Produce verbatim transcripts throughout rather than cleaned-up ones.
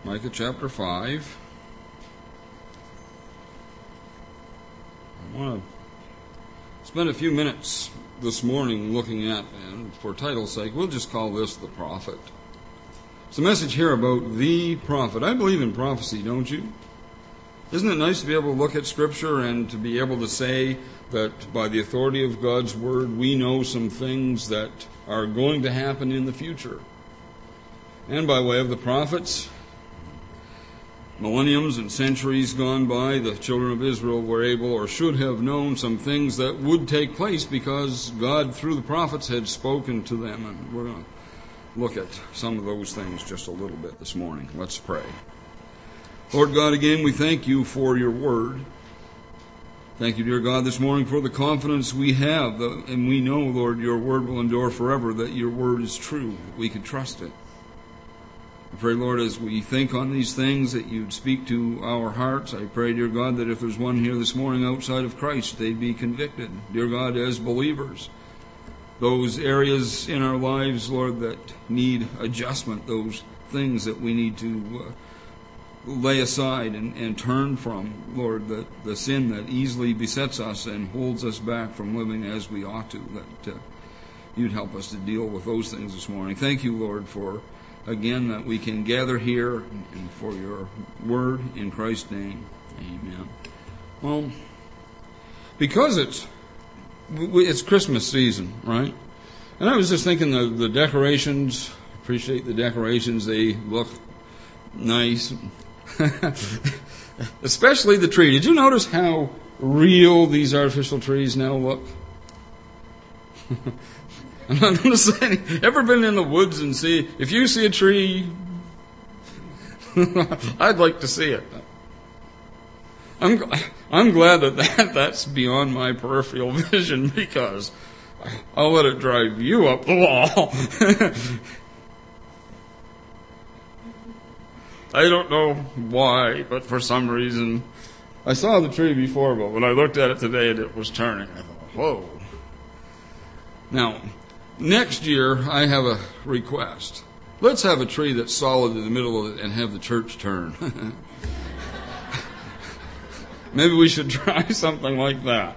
Micah chapter five. I want to spend a few minutes this morning looking at, and for title's sake, we'll just call this the prophet. It's a message here about the prophet. I believe in prophecy, don't you? Isn't it nice to be able to look at Scripture and to be able to say that by the authority of God's Word, we know some things that are going to happen in the future? And by way of the prophets, millenniums and centuries gone by, the children of Israel were able or should have known some things that would take place because God, through the prophets, had spoken to them. And we're going to look at some of those things just a little bit this morning. Let's pray. Lord God, again, we thank you for your word. Thank you, dear God, this morning for the confidence we have. And we know, Lord, your word will endure forever, that your word is true, that we can trust it. I pray, Lord, as we think on these things, that you'd speak to our hearts. I pray, dear God, that if there's one here this morning outside of Christ, they'd be convicted. Dear God, as believers, those areas in our lives, Lord, that need adjustment, those things that we need to uh, lay aside and, and turn from, Lord, that the sin that easily besets us and holds us back from living as we ought to, that uh, you'd help us to deal with those things this morning. Thank you, Lord, for again, that we can gather here and for your word in Christ's name. Amen. Well, because it's it's Christmas season, right? And I was just thinking the, the decorations, appreciate the decorations. They look nice. Especially the tree. Did you notice how real these artificial trees now look? I'm not going to say anything. Ever been in the woods and see, if you see a tree, I'd like to see it. I'm I'm glad that, that that's beyond my peripheral vision, because I'll let it drive you up the wall. I don't know why, but for some reason, I saw the tree before, but when I looked at it today and it was turning, I thought, whoa. Now, next year, I have a request. Let's have a tree that's solid in the middle of it and have the church turn. Maybe we should try something like that.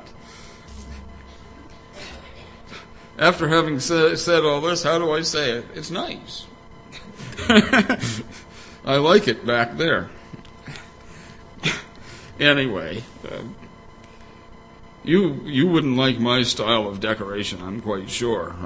After having said, said all this, how do I say it? It's nice. I like it back there. Anyway, uh, You you wouldn't like my style of decoration, I'm quite sure.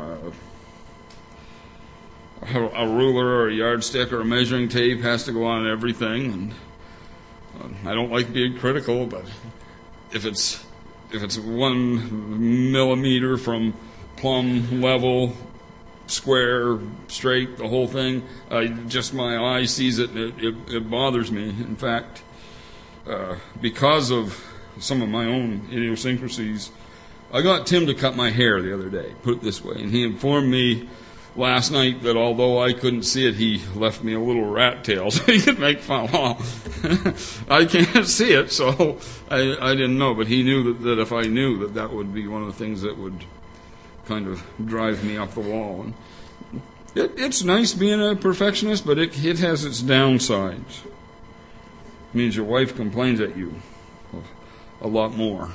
Uh, a ruler or a yardstick or a measuring tape has to go on everything, and uh, I don't like being critical, but if it's if it's one millimeter from plumb level, square, straight, the whole thing, uh, just my eye sees it, and it, it, it bothers me. In fact, uh, because of some of my own idiosyncrasies, I got Tim to cut my hair the other day, put it this way, and he informed me last night that although I couldn't see it, he left me a little rat tail so he could make fun. Well, I can't see it, so I, I didn't know, but he knew that, that if I knew that that would be one of the things that would kind of drive me up the wall. And it, it's nice being a perfectionist, but it, it has its downsides. It means your wife complains at you a lot more.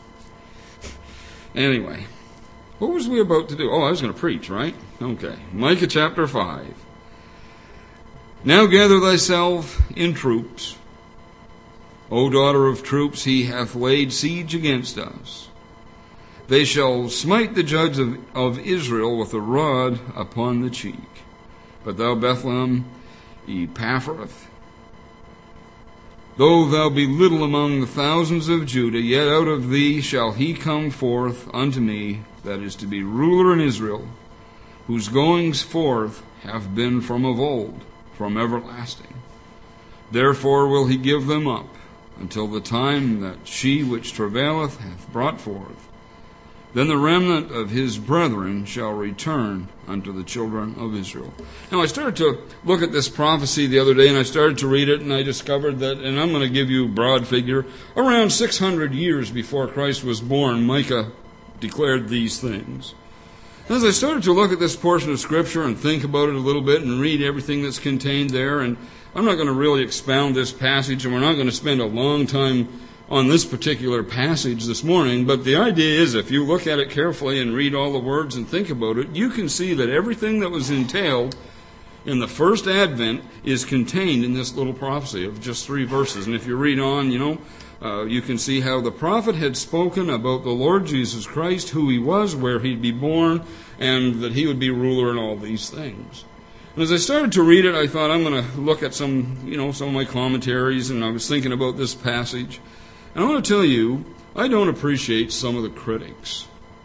Anyway, what was we about to do? Oh, I was going to preach, right? Okay. Micah chapter five. Now gather thyself in troops. O daughter of troops, he hath laid siege against us. They shall smite the judge of, of Israel with a rod upon the cheek. But thou, Bethlehem, Epaphrath, though thou be little among the thousands of Judah, yet out of thee shall he come forth unto me, that is to be ruler in Israel, whose goings forth have been from of old, from everlasting. Therefore will he give them up, until the time that she which travaileth hath brought forth. Then the remnant of his brethren shall return unto the children of Israel. Now, I started to look at this prophecy the other day, and I started to read it, and I discovered that, and I'm going to give you a broad figure, around six hundred years before Christ was born, Micah declared these things. As I started to look at this portion of Scripture and think about it a little bit and read everything that's contained there, and I'm not going to really expound this passage, and we're not going to spend a long time on this particular passage this morning, but the idea is if you look at it carefully and read all the words and think about it, you can see that everything that was entailed in the first advent is contained in this little prophecy of just three verses. And if you read on, you know, uh, you can see how the prophet had spoken about the Lord Jesus Christ, who he was, where he'd be born, and that he would be ruler and all these things. And as I started to read it, I thought I'm going to look at some, you know, some of my commentaries, and I was thinking about this passage. And I want to tell you, I don't appreciate some of the critics.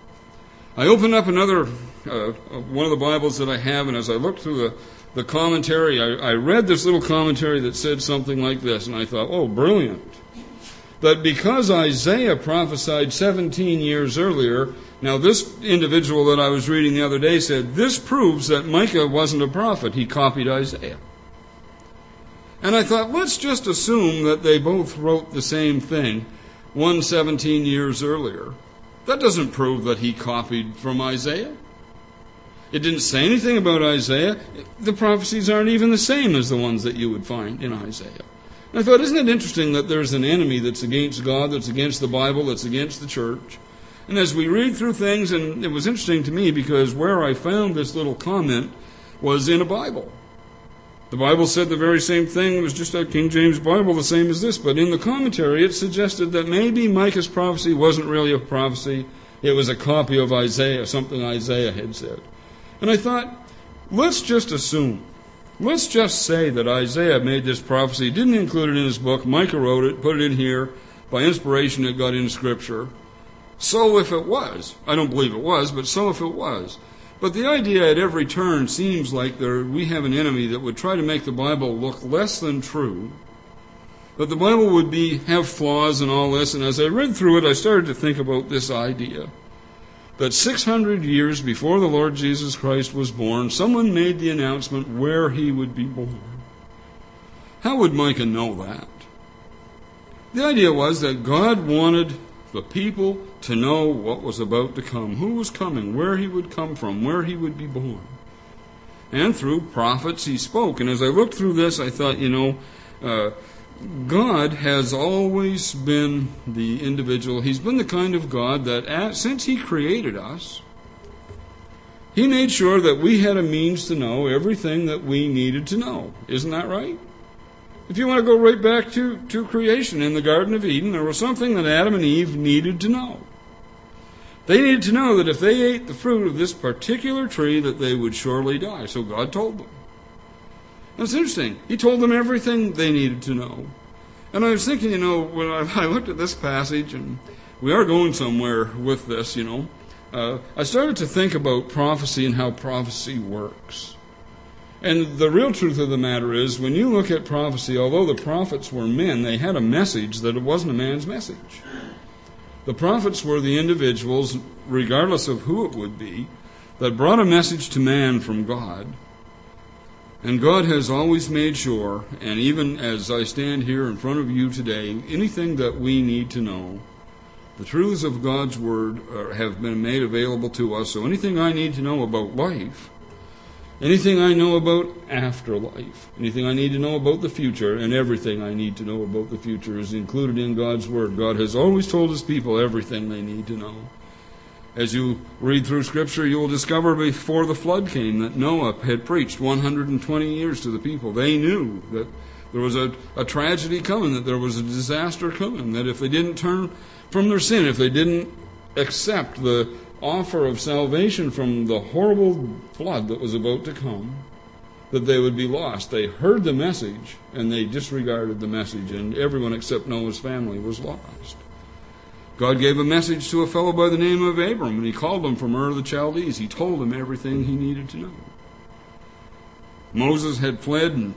I opened up another, uh, one of the Bibles that I have, and as I looked through the, the commentary, I, I read this little commentary that said something like this, and I thought, oh, brilliant. That because Isaiah prophesied seventeen years earlier, now this individual that I was reading the other day said, this proves that Micah wasn't a prophet. He copied Isaiah. And I thought, let's just assume that they both wrote the same thing, one seventeen years earlier. That doesn't prove that he copied from Isaiah. It didn't say anything about Isaiah. The prophecies aren't even the same as the ones that you would find in Isaiah. And I thought, isn't it interesting that there's an enemy that's against God, that's against the Bible, that's against the church? And as we read through things, and it was interesting to me because where I found this little comment was in a Bible. The Bible said the very same thing. It was just a King James Bible, the same as this. But in the commentary, it suggested that maybe Micah's prophecy wasn't really a prophecy. It was a copy of Isaiah, something Isaiah had said. And I thought, let's just assume, let's just say that Isaiah made this prophecy, didn't include it in his book. Micah wrote it, put it in here. By inspiration, it got in Scripture. So if it was, I don't believe it was, but so if it was. But the idea at every turn seems like there we have an enemy that would try to make the Bible look less than true, that the Bible would be have flaws and all this. And as I read through it, I started to think about this idea that six hundred years before the Lord Jesus Christ was born, someone made the announcement where he would be born. How would Micah know that? The idea was that God wanted the people to know what was about to come, who was coming, where he would come from, where he would be born. And through prophets he spoke. And as I looked through this, I thought, you know, uh, God has always been the individual. He's been the kind of God that as, since he created us, he made sure that we had a means to know everything that we needed to know. Isn't that right? If you want to go right back to, to creation in the Garden of Eden, there was something that Adam and Eve needed to know. They needed to know that if they ate the fruit of this particular tree, that they would surely die. So God told them. That's interesting. He told them everything they needed to know. And I was thinking, you know, when I looked at this passage, and we are going somewhere with this, you know, uh, I started to think about prophecy and how prophecy works. And the real truth of the matter is, when you look at prophecy, although the prophets were men, they had a message that it wasn't a man's message. The prophets were the individuals, regardless of who it would be, that brought a message to man from God. And God has always made sure, and even as I stand here in front of you today, anything that we need to know, the truths of God's Word are, have been made available to us. So anything I need to know about life, anything I know about afterlife, anything I need to know about the future, and everything I need to know about the future is included in God's Word. God has always told His people everything they need to know. As you read through Scripture, you will discover before the flood came that Noah had preached one hundred twenty years to the people. They knew that there was a, a tragedy coming, that there was a disaster coming, that if they didn't turn from their sin, if they didn't accept the offer of salvation from the horrible flood that was about to come, that they would be lost. They heard the message, and they disregarded the message, and everyone except Noah's family was lost. God gave a message to a fellow by the name of Abram, and he called him from Ur of the Chaldees. He told him everything he needed to know. Moses had fled and,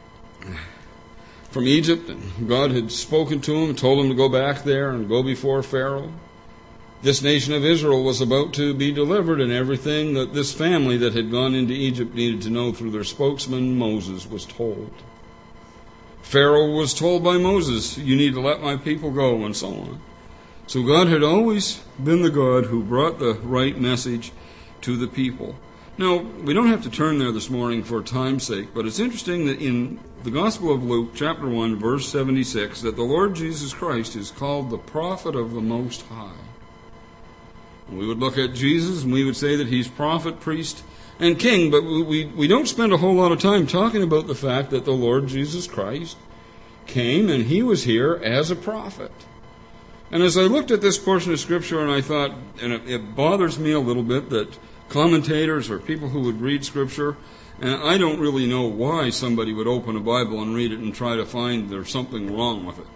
from Egypt, and God had spoken to him and told him to go back there and go before Pharaoh. This nation of Israel was about to be delivered, and everything that this family that had gone into Egypt needed to know through their spokesman, Moses, was told. Pharaoh was told by Moses, you need to let my people go, and so on. So God had always been the God who brought the right message to the people. Now, we don't have to turn there this morning for time's sake, but it's interesting that in the Gospel of Luke, chapter one, verse seventy-six, that the Lord Jesus Christ is called the prophet of the Most High. We would look at Jesus and we would say that he's prophet, priest, and king, but we, we don't spend a whole lot of time talking about the fact that the Lord Jesus Christ came and he was here as a prophet. And as I looked at this portion of Scripture and I thought, and it, it bothers me a little bit that commentators or people who would read Scripture, and I don't really know why somebody would open a Bible and read it and try to find there's something wrong with it.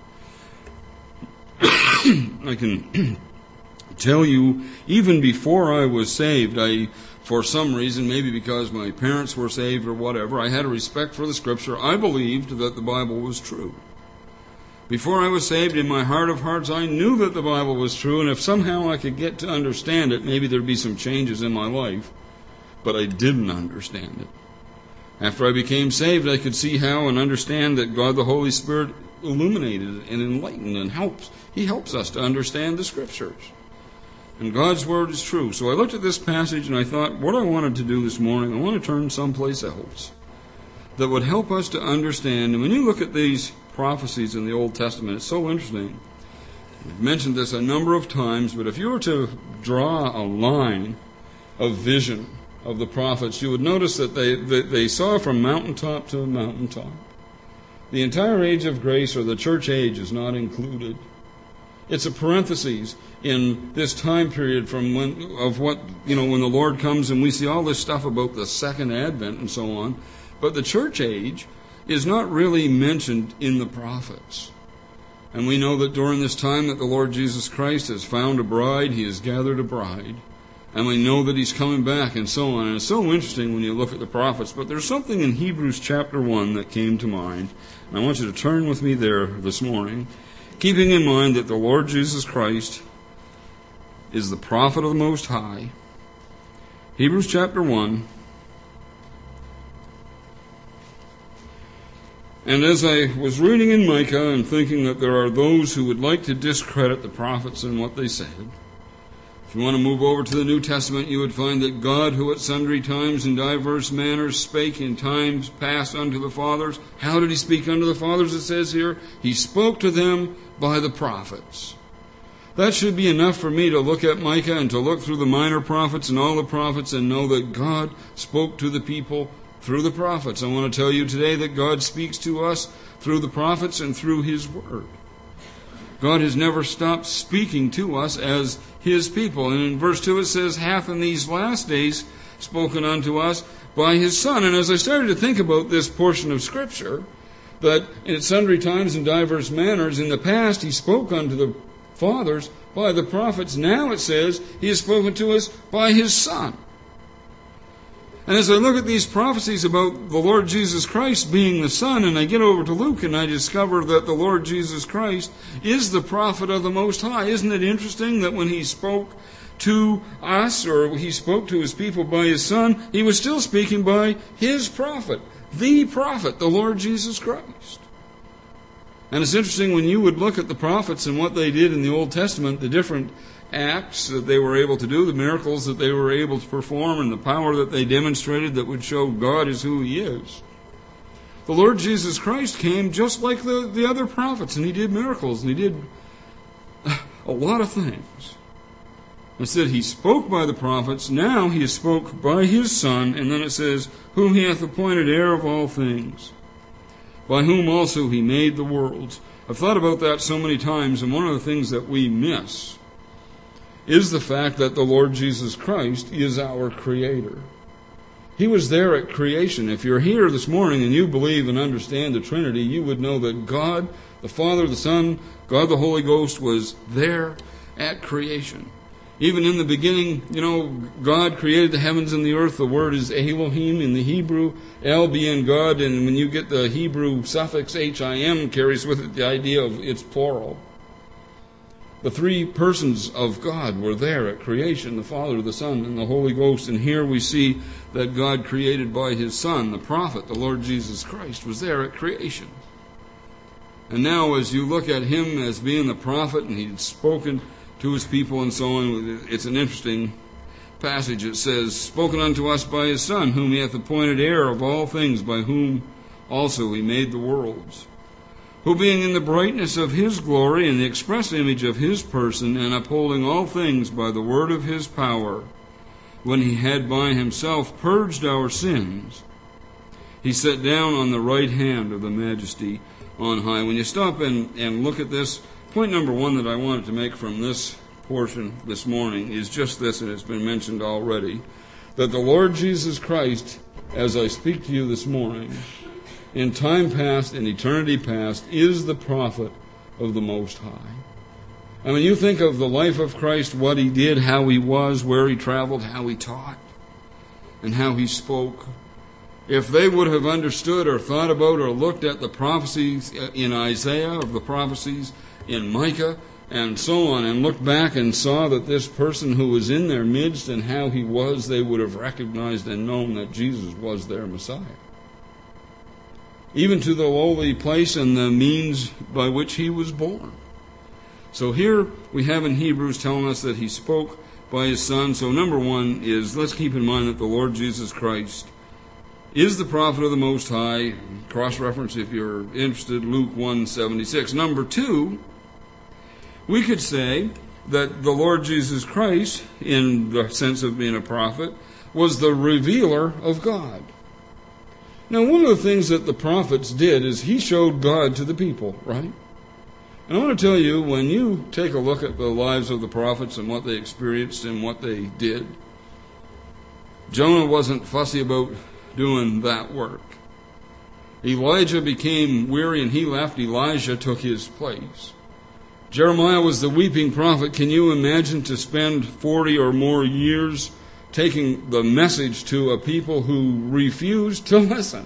I can tell you, even before I was saved, I, for some reason, maybe because my parents were saved or whatever, I had a respect for the Scripture. I believed that the Bible was true. Before I was saved, in my heart of hearts, I knew that the Bible was true, and if somehow I could get to understand it, maybe there'd be some changes in my life. But I didn't understand it. After I became saved, I could see how and understand that God the Holy Spirit illuminated and enlightened and helps. He helps us to understand the Scriptures. And God's Word is true. So I looked at this passage and I thought, what I wanted to do this morning, I want to turn someplace else that would help us to understand. And when you look at these prophecies in the Old Testament, it's so interesting. We've mentioned this a number of times, but if you were to draw a line of vision of the prophets, you would notice that they, they, they saw from mountaintop to mountaintop. The entire age of grace, or the church age, is not included. It's a parenthesis in this time period from when of what, you know, when the Lord comes and we see all this stuff about the second advent and so on. But the church age is not really mentioned in the prophets. And we know that during this time that the Lord Jesus Christ has found a bride, he has gathered a bride. And we know that he's coming back and so on. And it's so interesting when you look at the prophets. But there's something in Hebrews chapter one that came to mind. And I want you to turn with me there this morning, keeping in mind that the Lord Jesus Christ is the prophet of the Most High. Hebrews chapter one. And as I was reading in Micah and thinking that there are those who would like to discredit the prophets and what they said, if you want to move over to the New Testament, you would find that God, who at sundry times and diverse manners spake in times past unto the fathers. How did he speak unto the fathers, it says here? He spoke to them by the prophets. That should be enough for me to look at Micah and to look through the minor prophets and all the prophets and know that God spoke to the people through the prophets. I want to tell you today that God speaks to us through the prophets and through his word. God has never stopped speaking to us as his people. And in verse two it says, hath in these last days spoken unto us by his Son. And as I started to think about this portion of Scripture, that in sundry times and diverse manners, in the past he spoke unto the fathers by the prophets. Now it says he has spoken to us by his Son. And as I look at these prophecies about the Lord Jesus Christ being the Son, and I get over to Luke and I discover that the Lord Jesus Christ is the prophet of the Most High. Isn't it interesting that when he spoke to us, or he spoke to his people by his Son, he was still speaking by his prophet, the prophet, the Lord Jesus Christ. And it's interesting when you would look at the prophets and what they did in the Old Testament, the different acts that they were able to do, the miracles that they were able to perform, and the power that they demonstrated that would show God is who he is. The Lord Jesus Christ came just like the, the other prophets, and he did miracles, and he did a lot of things. It said he spoke by the prophets, now he spoke by his Son, and then it says, whom he hath appointed heir of all things, by whom also he made the worlds. I've thought about that so many times, and one of the things that we miss is the fact that the Lord Jesus Christ is our Creator. He was there at creation. If you're here this morning and you believe and understand the Trinity, you would know that God, the Father, the Son, God the Holy Ghost was there at creation. Even in the beginning, you know, God created the heavens and the earth. The word is Elohim in the Hebrew, El being God, and when you get the Hebrew suffix H I M, carries with it the idea of it's plural. The three persons of God were there at creation, the Father, the Son, and the Holy Ghost. And here we see that God created by his Son, the prophet, the Lord Jesus Christ, was there at creation. And now as you look at him as being the prophet, and he'd spoken to his people and so on, it's an interesting passage. It says, spoken unto us by his Son, whom he hath appointed heir of all things, by whom also he made the worlds, who being in the brightness of his glory and the express image of his person, and upholding all things by the word of his power, when he had by himself purged our sins, he sat down on the right hand of the Majesty on high. When you stop and, and look at this, point number one that I wanted to make from this portion this morning is just this, and it's been mentioned already, that the Lord Jesus Christ, as I speak to you this morning, in time past, in eternity past, is the prophet of the Most High. I mean, you think of the life of Christ, what he did, how he was, where he traveled, how he taught, and how he spoke. If they would have understood or thought about or looked at the prophecies in Isaiah, of the prophecies in Micah, and so on, and looked back and saw that this person who was in their midst and how he was, they would have recognized and known that Jesus was their Messiah. Even to the lowly place and the means by which he was born. So here we have in Hebrews telling us that he spoke by his Son. So number one is, let's keep in mind that the Lord Jesus Christ is the prophet of the Most High. Cross-reference if you're interested, Luke one seventy-six. Number two, we could say that the Lord Jesus Christ, in the sense of being a prophet, was the revealer of God. Now, one of the things that the prophets did is he showed God to the people, right? And I want to tell you, when you take a look at the lives of the prophets and what they experienced and what they did, Jonah wasn't fussy about doing that work. Elijah became weary and he left. Elijah took his place. Jeremiah was the weeping prophet. Can you imagine to spend forty or more years taking the message to a people who refused to listen?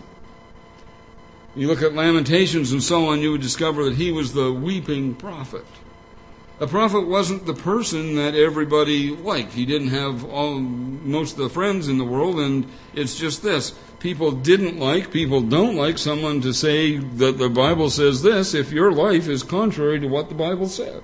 You look at Lamentations and so on, you would discover that he was the weeping prophet. A prophet wasn't the person that everybody liked. He didn't have all most of the friends in the world, and it's just this. People didn't like, people don't like someone to say that the Bible says this if your life is contrary to what the Bible says.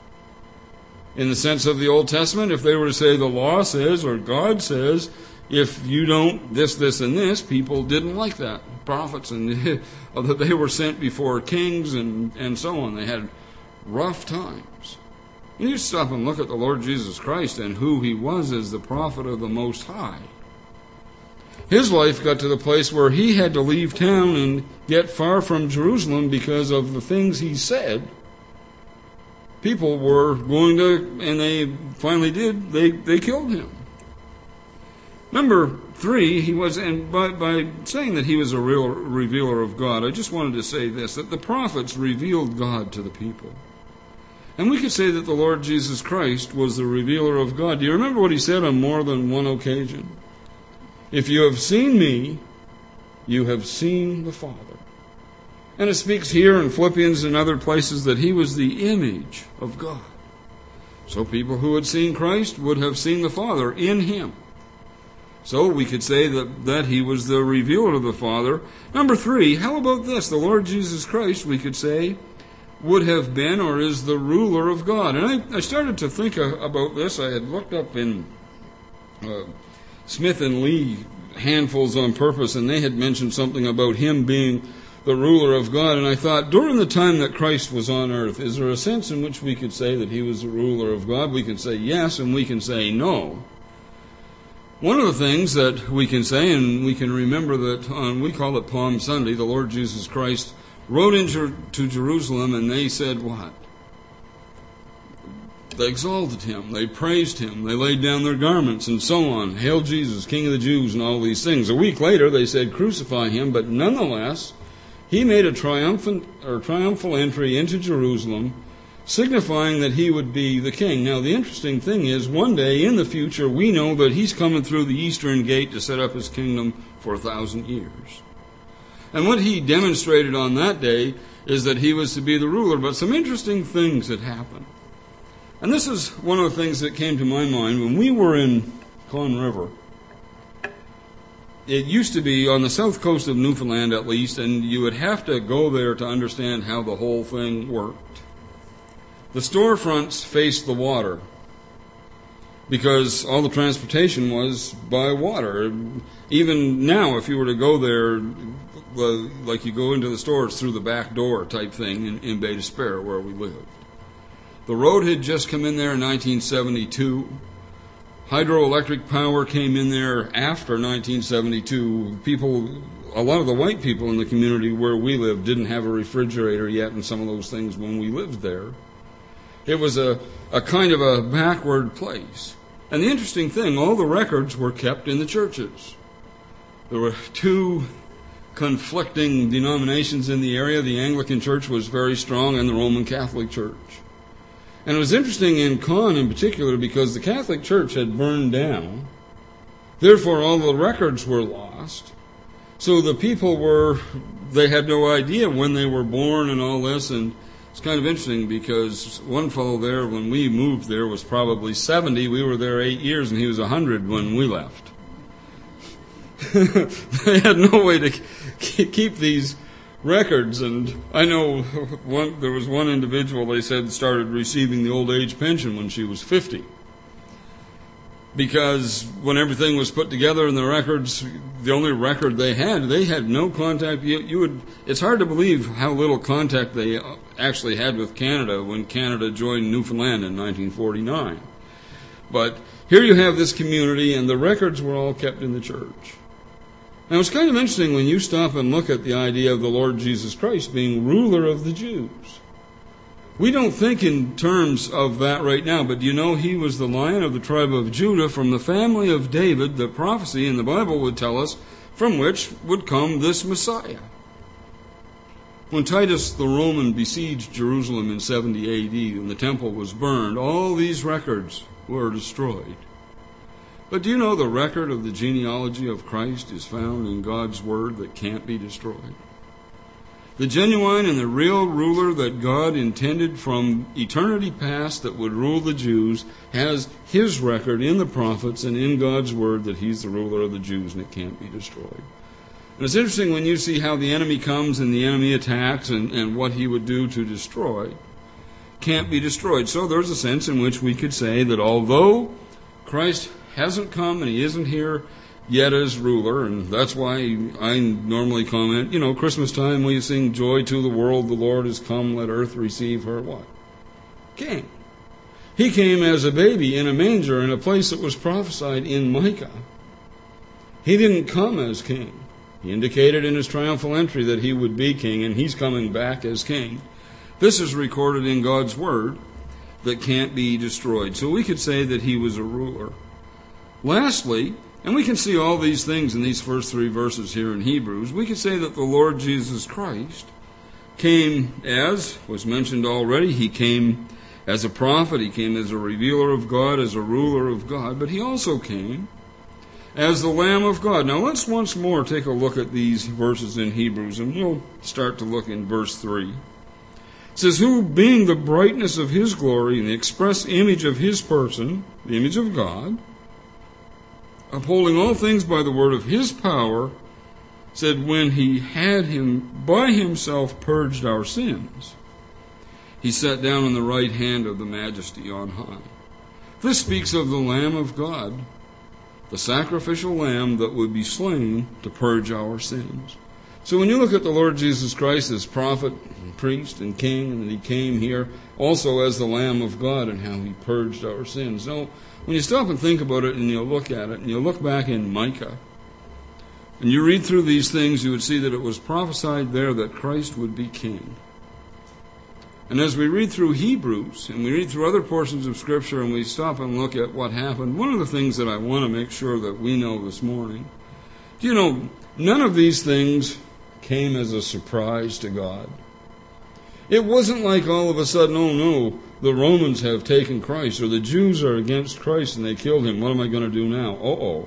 In the sense of the Old Testament, if they were to say the law says or God says, if you don't this, this, and this, people didn't like that. Prophets, and that they were sent before kings and, and so on. They had rough times. You stop and look at the Lord Jesus Christ and who he was as the prophet of the Most High. His life got to the place where he had to leave town and get far from Jerusalem because of the things he said. People were going to, and they finally did, they, they killed him. Number three, he was, and by, by saying that he was a real revealer of God, I just wanted to say this, that the prophets revealed God to the people. And we could say that the Lord Jesus Christ was the revealer of God. Do you remember what he said on more than one occasion? If you have seen me, you have seen the Father. And it speaks here in Philippians and other places that he was the image of God. So people who had seen Christ would have seen the Father in him. So we could say that, that he was the revealer of the Father. Number three, how about this? The Lord Jesus Christ, we could say, would have been or is the ruler of God. And I, I started to think about this. I had looked up in uh, Smith and Lee handfuls on purpose, and they had mentioned something about him being the ruler of God. And I thought, during the time that Christ was on earth, is there a sense in which we could say that he was the ruler of God? We can say yes, and we can say no. One of the things that we can say, and we can remember that on, we call it Palm Sunday, the Lord Jesus Christ rode into to Jerusalem, and they said what? They exalted him, they praised him, they laid down their garments, and so on. Hail Jesus, King of the Jews, and all these things. A week later, they said, crucify him, but nonetheless, he made a triumphant or triumphal entry into Jerusalem, signifying that he would be the king. Now, the interesting thing is, one day in the future, we know that he's coming through the eastern gate to set up his kingdom for a thousand years. And what he demonstrated on that day is that he was to be the ruler. But some interesting things had happened. And this is one of the things that came to my mind when we were in Conn River. It used to be on the south coast of Newfoundland, at least, and you would have to go there to understand how the whole thing worked. The storefronts faced the water because all the transportation was by water. Even now, if you were to go there, like you go into the stores through the back door type thing in, in Bay Despair where we lived. The road had just come in there in nineteen seventy-two. Hydroelectric power came in there after nineteen seventy-two. People, a lot of the white people in the community where we lived didn't have a refrigerator yet and some of those things when we lived there. It was a, a kind of a backward place. And the interesting thing, all the records were kept in the churches. There were two conflicting denominations in the area. The Anglican Church was very strong and the Roman Catholic Church. And it was interesting in Caen in particular because the Catholic Church had burned down. Therefore, all the records were lost. So the people were, they had no idea when they were born and all this. And it's kind of interesting because one fellow there, when we moved there, was probably seventy. We were there eight years and he was one hundred when we left. They had no way to keep these records, and I know one, there was one individual they said started receiving the old age pension when she was fifty. Because when everything was put together in the records, the only record they had, they had no contact. You, you would, it's hard to believe how little contact they actually had with Canada when Canada joined Newfoundland in nineteen forty-nine. But here you have this community, and the records were all kept in the church. Now, it's kind of interesting when you stop and look at the idea of the Lord Jesus Christ being ruler of the Jews. We don't think in terms of that right now, but you know he was the Lion of the tribe of Judah from the family of David, the prophecy in the Bible would tell us, from which would come this Messiah. When Titus the Roman besieged Jerusalem in seventy A D and the temple was burned, all these records were destroyed. But do you know the record of the genealogy of Christ is found in God's Word that can't be destroyed? The genuine and the real ruler that God intended from eternity past that would rule the Jews has his record in the prophets and in God's Word that he's the ruler of the Jews and it can't be destroyed. And it's interesting when you see how the enemy comes and the enemy attacks and, and what he would do to destroy. Can't be destroyed. So there's a sense in which we could say that although Christ hasn't come and he isn't here yet as ruler, and that's why I normally comment, you know, Christmas time we sing joy to the world, the Lord is come, let earth receive her what? King. He came as a baby in a manger in a place that was prophesied in Micah. He didn't come as king. He indicated in his triumphal entry that he would be king, and he's coming back as king. This is recorded in God's Word that can't be destroyed. So we could say that he was a ruler. Lastly, and we can see all these things in these first three verses here in Hebrews, we could say that the Lord Jesus Christ came as, was mentioned already, he came as a prophet, he came as a revealer of God, as a ruler of God, but he also came as the Lamb of God. Now let's once more take a look at these verses in Hebrews, and we'll start to look in verse three. It says, who being the brightness of his glory and the express image of his person, the image of God, upholding all things by the word of his power, said, when he had him by himself purged our sins, he sat down on the right hand of the majesty on high. This speaks of the Lamb of God, the sacrificial lamb that would be slain to purge our sins. So when you look at the Lord Jesus Christ as prophet and priest and king, and that he came here also as the Lamb of God and how he purged our sins. Now, when you stop and think about it and you look at it and you look back in Micah and you read through these things, you would see that it was prophesied there that Christ would be king. And as we read through Hebrews and we read through other portions of Scripture and we stop and look at what happened, one of the things that I want to make sure that we know this morning, do you know, none of these things came as a surprise to God. It wasn't like all of a sudden, oh no, the Romans have taken Christ, or the Jews are against Christ and they killed him. What am I going to do now? Uh-oh.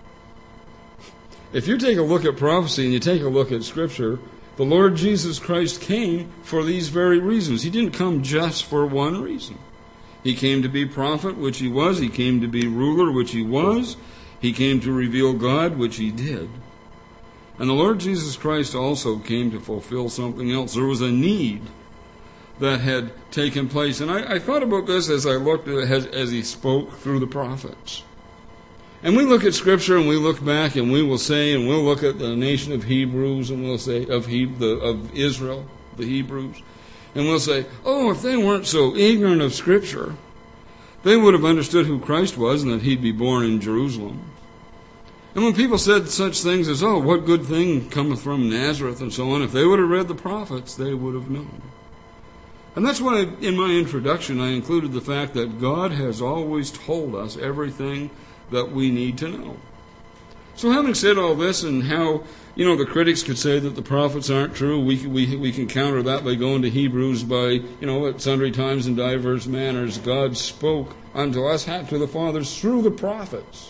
If you take a look at prophecy and you take a look at Scripture, the Lord Jesus Christ came for these very reasons. He didn't come just for one reason. He came to be prophet, which he was. He came to be ruler, which he was. He came to reveal God, which he did. And the Lord Jesus Christ also came to fulfill something else. There was a need that had taken place. And I, I thought about this as I looked at as, as he spoke through the prophets. And we look at Scripture and we look back and we will say, and we'll look at the nation of Hebrews and we'll say, of, he, the, of Israel, the Hebrews, and we'll say, oh, if they weren't so ignorant of Scripture, they would have understood who Christ was and that he'd be born in Jerusalem. And when people said such things as, oh, what good thing cometh from Nazareth and so on, if they would have read the prophets, they would have known. And that's why in my introduction I included the fact that God has always told us everything that we need to know. So having said all this and how, you know, the critics could say that the prophets aren't true, we, we, we can counter that by going to Hebrews by, you know, at sundry times and divers manners God spoke unto us, to the fathers, through the prophets.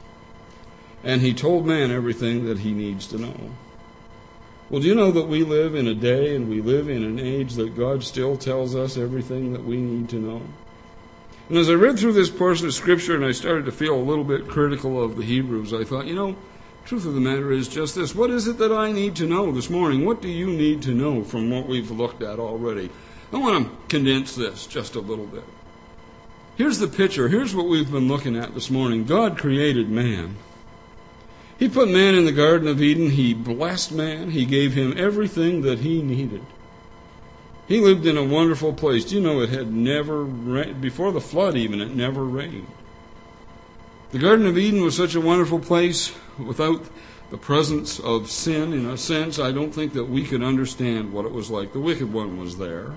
And he told man everything that he needs to know. Well, do you know that we live in a day and we live in an age that God still tells us everything that we need to know? And as I read through this portion of Scripture and I started to feel a little bit critical of the Hebrews, I thought, you know, truth of the matter is just this. What is it that I need to know this morning? What do you need to know from what we've looked at already? I want to condense this just a little bit. Here's the picture. Here's what we've been looking at this morning. God created man. He put man in the Garden of Eden. He blessed man. He gave him everything that he needed. He lived in a wonderful place. Do you know it had never rained? Before the flood even, it never rained. The Garden of Eden was such a wonderful place. Without the presence of sin, in a sense, I don't think that we could understand what it was like. The wicked one was there.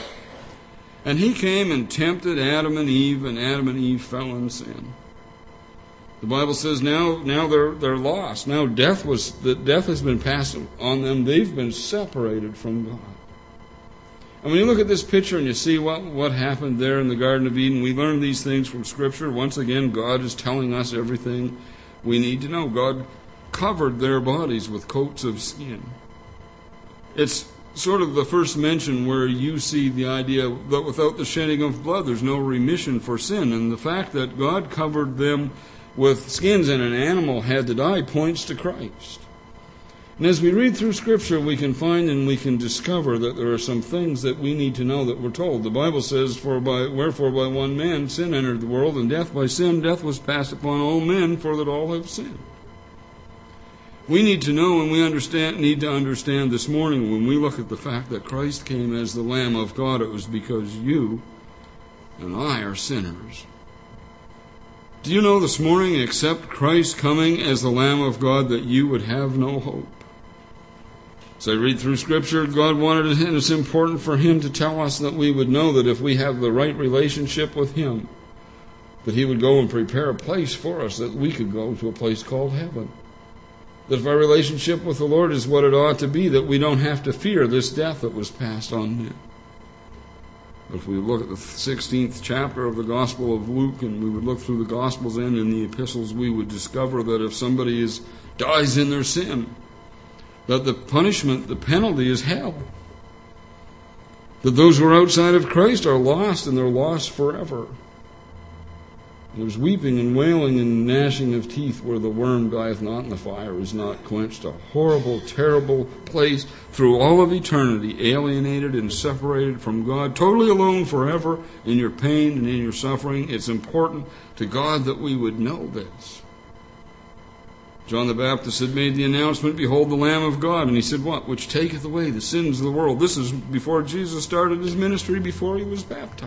And he came and tempted Adam and Eve, and Adam and Eve fell in sin. The Bible says now, now they're they're lost. Now death was that death has been passed on them. They've been separated from God. And when you look at this picture and you see what, what happened there in the Garden of Eden, we learn these things from Scripture. Once again, God is telling us everything we need to know. God covered their bodies with coats of skin. It's sort of the first mention where you see the idea that without the shedding of blood, there's no remission for sin. And the fact that God covered them with skins and an animal had to die points to Christ. And as we read through Scripture, we can find and we can discover that there are some things that we need to know that we're told. The Bible says, "For by wherefore by one man sin entered the world, and death by sin, death was passed upon all men, for that all have sinned." We need to know and we understand need to understand this morning when we look at the fact that Christ came as the Lamb of God, it was because you and I are sinners. Do you know this morning, except Christ coming as the Lamb of God, that you would have no hope? As I read through Scripture, God wanted it, and it's important for Him to tell us that we would know that if we have the right relationship with Him, that He would go and prepare a place for us, that we could go to a place called heaven. That if our relationship with the Lord is what it ought to be, that we don't have to fear this death that was passed on men. If we look at the sixteenth chapter of the Gospel of Luke, and we would look through the Gospels and in the epistles, we would discover that if somebody is dies in their sin, that the punishment, the penalty is hell. That those who are outside of Christ are lost, and they're lost forever. There's weeping and wailing and gnashing of teeth where the worm dieth not and the fire is not quenched. A horrible, terrible place through all of eternity, alienated and separated from God, totally alone forever in your pain and in your suffering. It's important to God that we would know this. John the Baptist had made the announcement, "Behold the Lamb of God." And he said, what? "Which taketh away the sins of the world." This is before Jesus started his ministry, before he was baptized.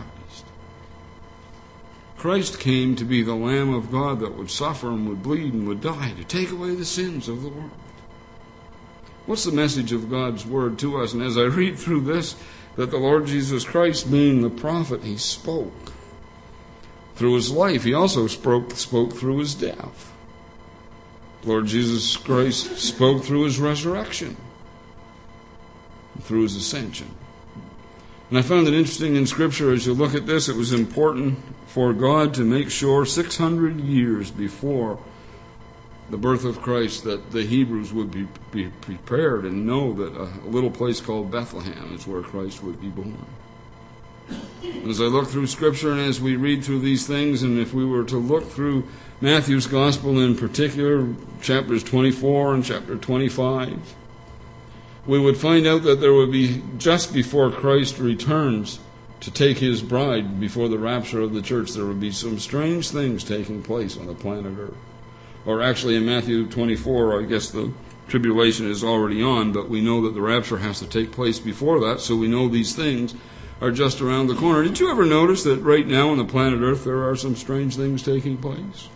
Christ came to be the Lamb of God that would suffer and would bleed and would die to take away the sins of the world. What's the message of God's Word to us? And as I read through this, that the Lord Jesus Christ, being the prophet, He spoke through His life. He also spoke, spoke through His death. Lord Jesus Christ spoke through His resurrection, through His ascension. And I found it interesting in Scripture, as you look at this, it was important for God to make sure six hundred years before the birth of Christ that the Hebrews would be, be prepared and know that a, a little place called Bethlehem is where Christ would be born. As I look through Scripture and as we read through these things, and if we were to look through Matthew's Gospel in particular, chapters twenty-four and chapter twenty-five, we would find out that there would be, just before Christ returns to take His bride before the rapture of the church, there would be some strange things taking place on the planet Earth. or actually in Matthew twenty-four, I guess the tribulation is already on, but we know that the rapture has to take place before that, so we know these things are just around the corner. Did you ever notice that right now on the planet Earth there are some strange things taking place?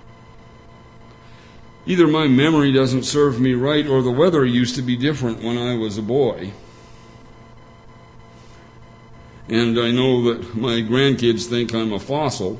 Either my memory doesn't serve me right, or the weather used to be different when I was a boy. And I know that my grandkids think I'm a fossil.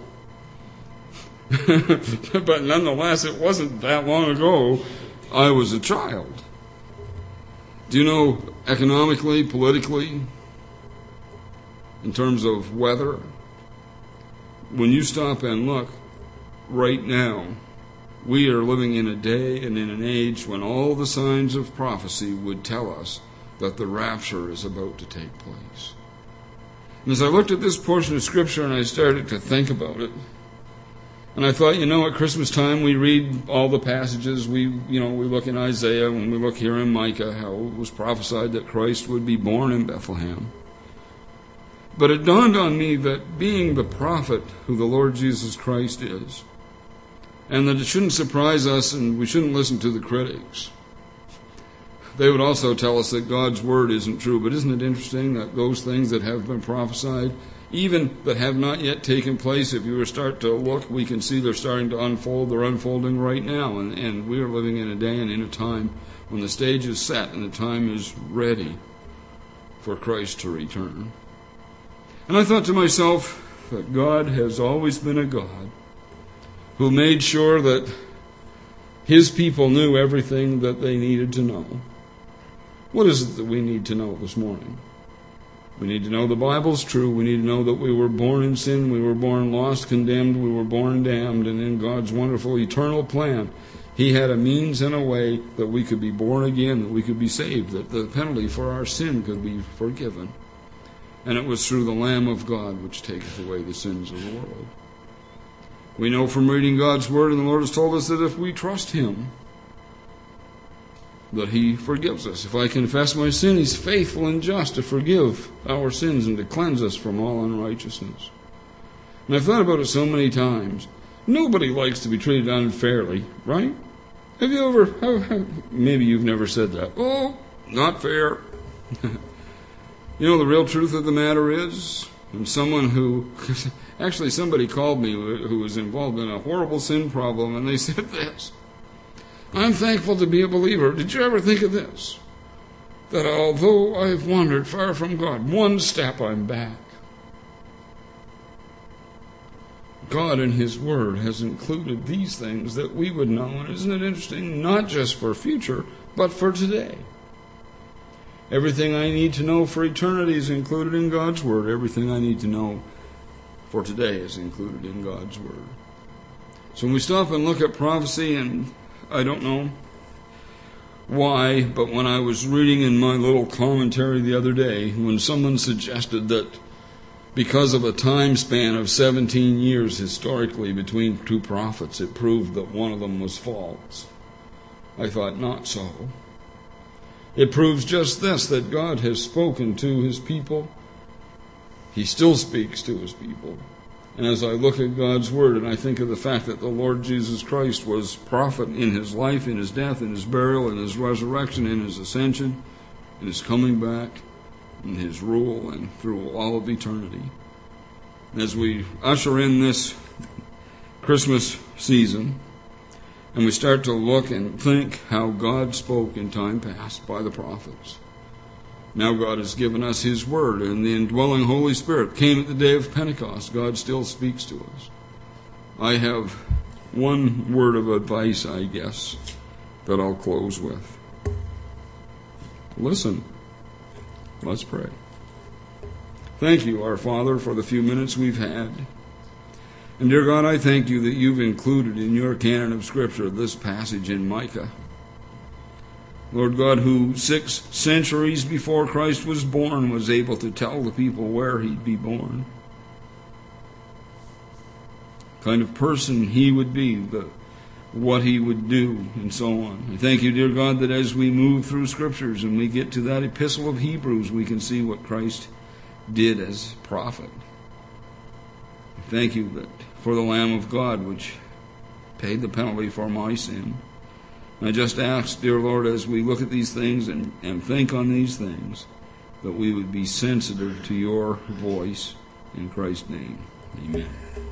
But nonetheless, it wasn't that long ago I was a child. Do you know, economically, politically, in terms of weather, when you stop and look right now, we are living in a day and in an age when all the signs of prophecy would tell us that the rapture is about to take place. And as I looked at this portion of Scripture and I started to think about it, and I thought, you know, at Christmas time we read all the passages. We, you know, we look in Isaiah, and we look here in Micah, how it was prophesied that Christ would be born in Bethlehem. But it dawned on me that being the prophet who the Lord Jesus Christ is, and that it shouldn't surprise us and we shouldn't listen to the critics. They would also tell us that God's word isn't true. But isn't it interesting that those things that have been prophesied, even that have not yet taken place, if you were start to look, we can see they're starting to unfold. They're unfolding right now. And, and we are living in a day and in a time when the stage is set and the time is ready for Christ to return. And I thought to myself that God has always been a God who made sure that His people knew everything that they needed to know. What is it that we need to know this morning? We need to know the Bible's true. We need to know that we were born in sin. We were born lost, condemned. We were born damned. And in God's wonderful eternal plan, He had a means and a way that we could be born again, that we could be saved, that the penalty for our sin could be forgiven. And it was through the Lamb of God which taketh away the sins of the world. We know from reading God's Word, and the Lord has told us that if we trust Him, that He forgives us. If I confess my sin, He's faithful and just to forgive our sins and to cleanse us from all unrighteousness. And I've thought about it so many times. Nobody likes to be treated unfairly, right? Have you ever, how, how, maybe you've never said that. Oh, not fair. You know, the real truth of the matter is, and someone who, actually somebody called me who was involved in a horrible sin problem, and they said this: I'm thankful to be a believer. Did you ever think of this? That although I've wandered far from God, one step I'm back. God in His Word has included these things that we would know. And isn't it interesting? Not just for future, but for today. Everything I need to know for eternity is included in God's Word. Everything I need to know for today is included in God's Word. So when we stop and look at prophecy, and I don't know why, but when I was reading in my little commentary the other day, when someone suggested that because of a time span of seventeen years historically between two prophets, it proved that one of them was false, I thought, not so. It proves just this, that God has spoken to His people. He still speaks to His people. And as I look at God's Word and I think of the fact that the Lord Jesus Christ was prophet in His life, in His death, in His burial, in His resurrection, in His ascension, in His coming back, in His rule, and through all of eternity. As we usher in this Christmas season, and we start to look and think how God spoke in time past by the prophets. Now God has given us His Word, and the indwelling Holy Spirit came at the day of Pentecost. God still speaks to us. I have one word of advice, I guess, that I'll close with. Listen. Let's pray. Thank you, our Father, for the few minutes we've had. And dear God, I thank You that You've included in Your canon of Scripture this passage in Micah. Lord God, who six centuries before Christ was born was able to tell the people where He'd be born. What kind of person He would be, the, what He would do, and so on. I thank You, dear God, that as we move through Scriptures and we get to that epistle of Hebrews, we can see what Christ did as prophet. I thank You that for the Lamb of God, which paid the penalty for my sin. And I just ask, dear Lord, as we look at these things and, and think on these things, that we would be sensitive to your voice in Christ's name. Amen.